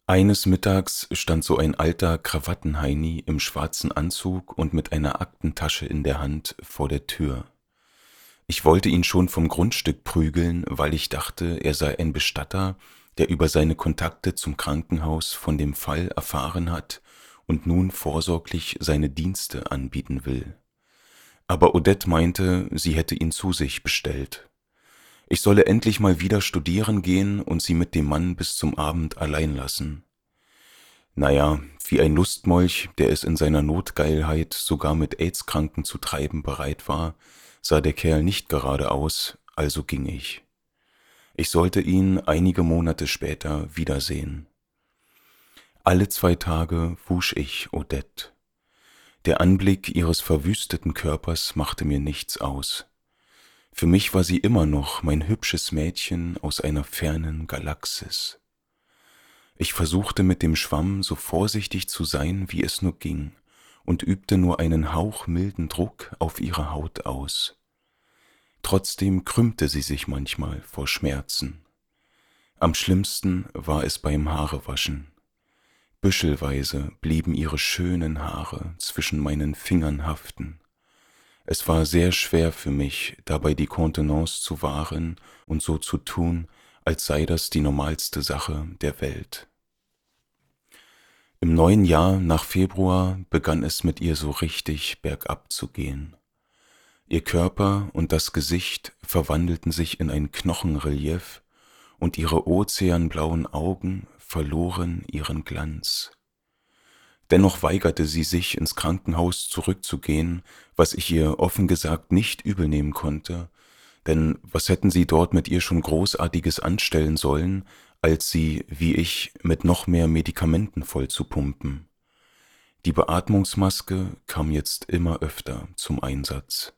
Eines Mittags stand so ein alter Krawattenheini im schwarzen Anzug und mit einer Aktentasche in der Hand vor der Tür. Ich wollte ihn schon vom Grundstück prügeln, weil ich dachte, er sei ein Bestatter, der über seine Kontakte zum Krankenhaus von dem Fall erfahren hat und nun vorsorglich seine Dienste anbieten will. Aber Odette meinte, sie hätte ihn zu sich bestellt. Ich solle endlich mal wieder studieren gehen und sie mit dem Mann bis zum Abend allein lassen. Naja, wie ein Lustmolch, der es in seiner Notgeilheit sogar mit AIDS-Kranken zu treiben bereit war, sah der Kerl nicht gerade aus, also ging ich. Ich sollte ihn einige Monate später wiedersehen. Alle 2 Tage wusch ich Odette. Der Anblick ihres verwüsteten Körpers machte mir nichts aus. Für mich war sie immer noch mein hübsches Mädchen aus einer fernen Galaxis. Ich versuchte mit dem Schwamm so vorsichtig zu sein, wie es nur ging, und übte nur einen hauchmilden Druck auf ihre Haut aus. Trotzdem krümmte sie sich manchmal vor Schmerzen. Am schlimmsten war es beim Haarewaschen. Büschelweise blieben ihre schönen Haare zwischen meinen Fingern haften. Es war sehr schwer für mich, dabei die Kontenance zu wahren und so zu tun, als sei das die normalste Sache der Welt. Im neuen Jahr nach Februar begann es mit ihr so richtig bergab zu gehen. Ihr Körper und das Gesicht verwandelten sich in ein Knochenrelief und ihre ozeanblauen Augen verloren ihren Glanz. Dennoch weigerte sie sich, ins Krankenhaus zurückzugehen, was ich ihr offen gesagt nicht übelnehmen konnte, denn was hätten sie dort mit ihr schon Großartiges anstellen sollen, als sie, wie ich, mit noch mehr Medikamenten vollzupumpen. Die Beatmungsmaske kam jetzt immer öfter zum Einsatz.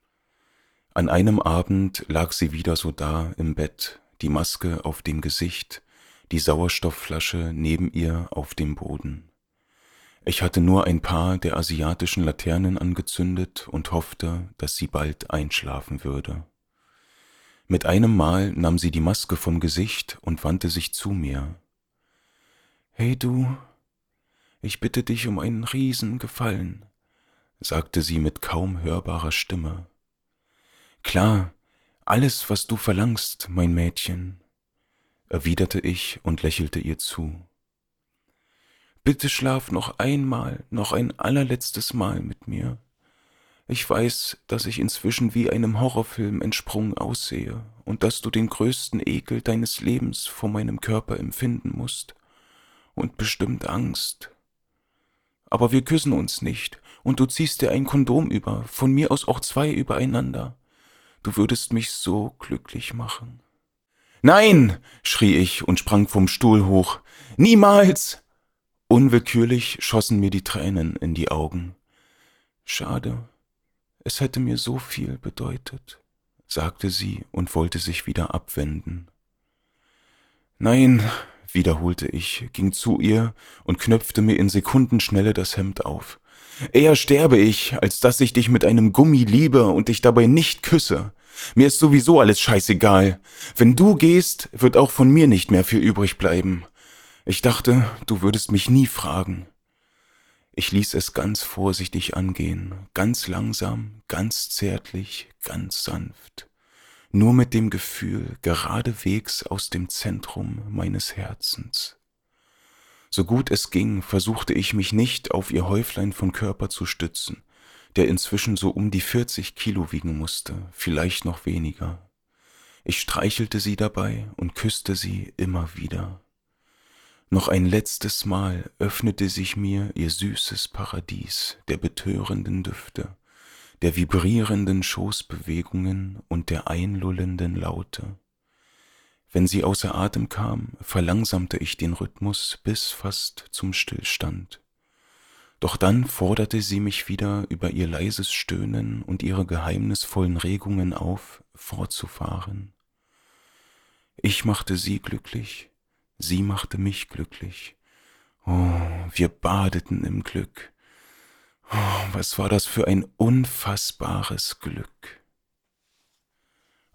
An einem Abend lag sie wieder so da im Bett, die Maske auf dem Gesicht, die Sauerstoffflasche neben ihr auf dem Boden. Ich hatte nur ein paar der asiatischen Laternen angezündet und hoffte, dass sie bald einschlafen würde. Mit einem Mal nahm sie die Maske vom Gesicht und wandte sich zu mir. »Hey du, ich bitte dich um einen Riesengefallen«, sagte sie mit kaum hörbarer Stimme. »Klar, alles, was du verlangst, mein Mädchen«, erwiderte ich und lächelte ihr zu. »Bitte schlaf noch einmal, noch ein allerletztes Mal mit mir. Ich weiß, dass ich inzwischen wie einem Horrorfilm entsprungen aussehe und dass du den größten Ekel deines Lebens vor meinem Körper empfinden musst und bestimmt Angst. Aber wir küssen uns nicht und du ziehst dir ein Kondom über, von mir aus auch 2 übereinander. Du würdest mich so glücklich machen.« »Nein«, schrie ich und sprang vom Stuhl hoch. »Niemals!« Unwillkürlich schossen mir die Tränen in die Augen. »Schade, es hätte mir so viel bedeutet«, sagte sie und wollte sich wieder abwenden. »Nein«, wiederholte ich, ging zu ihr und knöpfte mir in Sekundenschnelle das Hemd auf. »Eher sterbe ich, als dass ich dich mit einem Gummi liebe und dich dabei nicht küsse. Mir ist sowieso alles scheißegal. Wenn du gehst, wird auch von mir nicht mehr viel übrig bleiben. Ich dachte, du würdest mich nie fragen.« Ich ließ es ganz vorsichtig angehen, ganz langsam, ganz zärtlich, ganz sanft, nur mit dem Gefühl geradewegs aus dem Zentrum meines Herzens. So gut es ging, versuchte ich mich nicht auf ihr Häuflein von Körper zu stützen, der inzwischen so um die 40 Kilo wiegen musste, vielleicht noch weniger. Ich streichelte sie dabei und küsste sie immer wieder. Noch ein letztes Mal öffnete sich mir ihr süßes Paradies der betörenden Düfte, der vibrierenden Schoßbewegungen und der einlullenden Laute. Wenn sie außer Atem kam, verlangsamte ich den Rhythmus bis fast zum Stillstand. Doch dann forderte sie mich wieder über ihr leises Stöhnen und ihre geheimnisvollen Regungen auf, fortzufahren. Ich machte sie glücklich, sie machte mich glücklich. Oh, wir badeten im Glück. Oh, was war das für ein unfassbares Glück.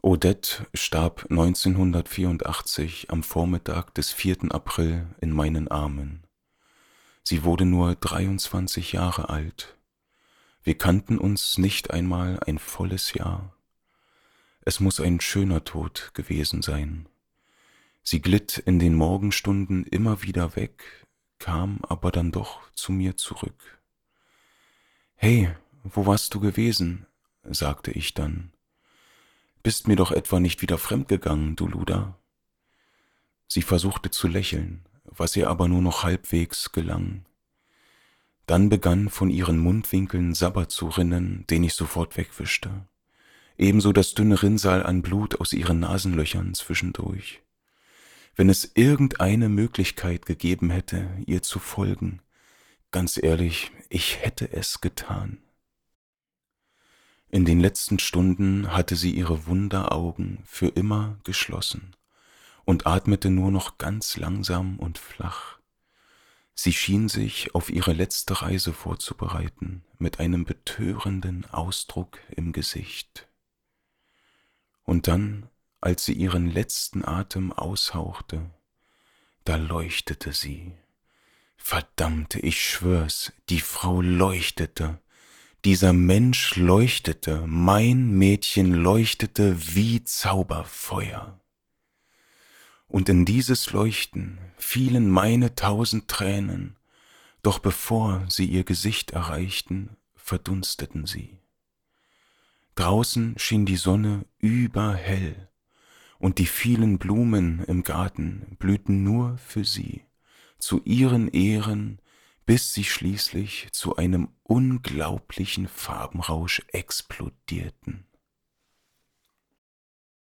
Odette starb 1984 am Vormittag des 4. April in meinen Armen. Sie wurde nur 23 Jahre alt. Wir kannten uns nicht einmal ein volles Jahr. Es muss ein schöner Tod gewesen sein. Sie glitt in den Morgenstunden immer wieder weg, kam aber dann doch zu mir zurück. »Hey, wo warst du gewesen?« sagte ich dann. »Bist mir doch etwa nicht wieder fremdgegangen, du Luder?« Sie versuchte zu lächeln, was ihr aber nur noch halbwegs gelang. Dann begann von ihren Mundwinkeln Sabber zu rinnen, den ich sofort wegwischte. Ebenso das dünne Rinnsal an Blut aus ihren Nasenlöchern zwischendurch. Wenn es irgendeine Möglichkeit gegeben hätte, ihr zu folgen, ganz ehrlich, ich hätte es getan. In den letzten Stunden hatte sie ihre Wunderaugen für immer geschlossen und atmete nur noch ganz langsam und flach. Sie schien sich auf ihre letzte Reise vorzubereiten, mit einem betörenden Ausdruck im Gesicht. Und dann, als sie ihren letzten Atem aushauchte, da leuchtete sie. Verdammt, ich schwör's, die Frau leuchtete. Dieser Mensch leuchtete, mein Mädchen leuchtete wie Zauberfeuer. Und in dieses Leuchten fielen meine 1000 Tränen, doch bevor sie ihr Gesicht erreichten, verdunsteten sie. Draußen schien die Sonne überhell, und die vielen Blumen im Garten blühten nur für sie, zu ihren Ehren, bis sie schließlich zu einem unglaublichen Farbenrausch explodierten.